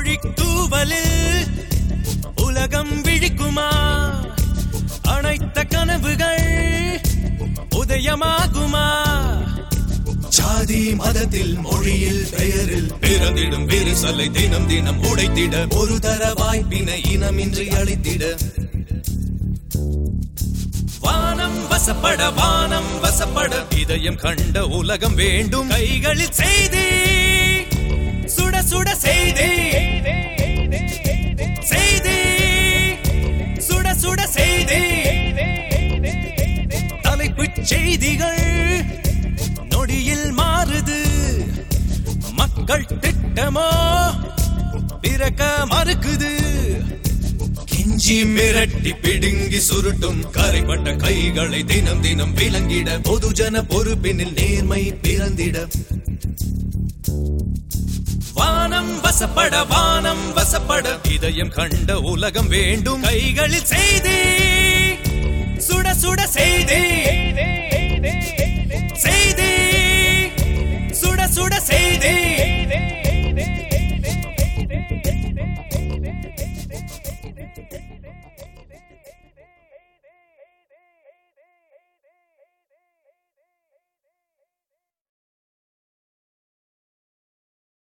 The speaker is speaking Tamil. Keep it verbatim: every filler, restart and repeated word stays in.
பொழித்தூவலில் உலகம் விழிக்குமா அனைத்த கனவுகள் உதயமாகுமா ஜாதி மதத்தில் மொழியில் பெயரில் பிறந்திடும் விரிசலை தினம் தினம் உடைத்திட ஒரு தர வாய்ப்பினை இனமின்றி அளித்திட வானம் வசப்பட வானம் வசப்பட இதயம் கண்ட உலகம் வேண்டும் கைகளில் செய்தி சுட சுட செய்தி செய்தி சுட சுட செய்தி தலைப்புச் செய்திகள் நொடியில் மாறுது மக்கள் திட்டமோ பிறக்க மறுக்குது கிஞ்சி மிரட்டி பிடுங்கி சுருட்டும் கரைப்பட்ட கைகளை தினம் தினம் விளங்கிட பொதுஜன பொறுப்பினில் நேர்மை பிறந்திட வானம் வசப்பட வானம் வசப்பட இதயம் கண்ட உலகம் வேண்டும் கைகளில் செய்தி சுட சுட செய்தி செய்தி